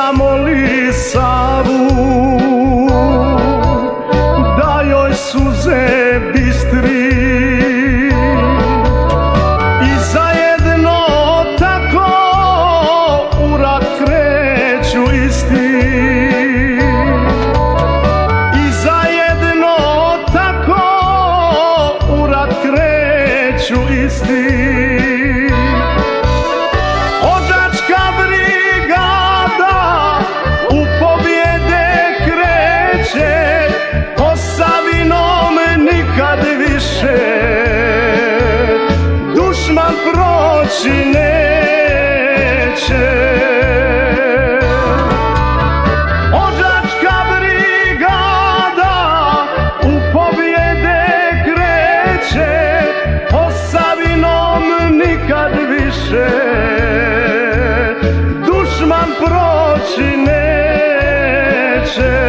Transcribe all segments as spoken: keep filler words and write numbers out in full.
zamoli Savu da joj suze bistri i zajedno tako u rat kreću isti, i zajedno tako u rat kreću isti. Dušman proći neće, Odžačka brigada u pobjede kreće, Posavinom nikad više dušman proći neće.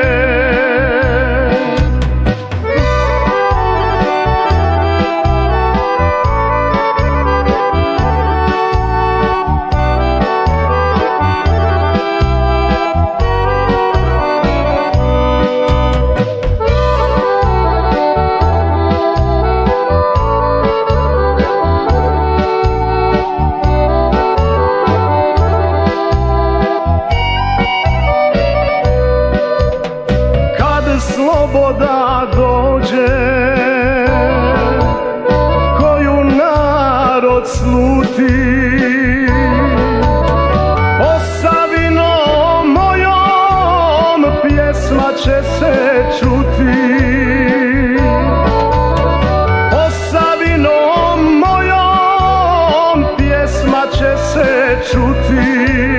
Sloboda dođe koju narod sluti, Posavinom mojom pjesma će se čuti, Posavinom mojom pjesma će se čuti.